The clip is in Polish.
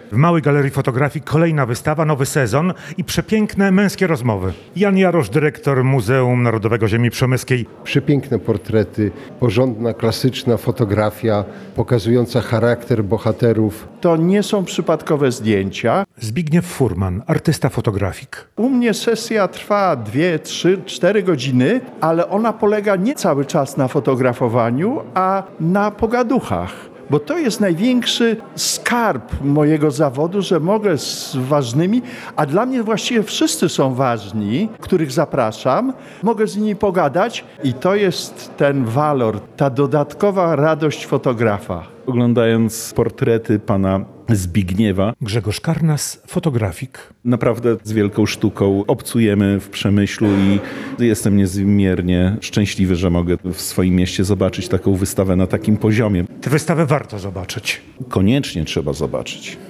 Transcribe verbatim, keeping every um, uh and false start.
W Małej Galerii Fotografii kolejna wystawa, nowy sezon i przepiękne męskie rozmowy. Jan Jarosz, dyrektor Muzeum Narodowego Ziemi Przemyskiej. Przepiękne portrety, porządna, klasyczna fotografia pokazująca charakter bohaterów. To nie są przypadkowe zdjęcia. Zbigniew Furman, artysta fotografik. U mnie sesja trwa dwie, trzy, cztery godziny, ale ona polega nie cały czas na fotografowaniu, a na pogaduchach. Bo to jest największy skarb mojego zawodu, że mogę z ważnymi, a dla mnie właściwie wszyscy są ważni, których zapraszam, mogę z nimi pogadać i to jest ten walor, ta dodatkowa radość fotografa. Oglądając portrety pana Zbigniewa, Grzegorz Karnas, fotografik. naprawdę z wielką sztuką obcujemy w Przemyślu i jestem niezmiernie szczęśliwy, że mogę w swoim mieście zobaczyć taką wystawę na takim poziomie. Tę wystawę warto zobaczyć. Koniecznie trzeba zobaczyć.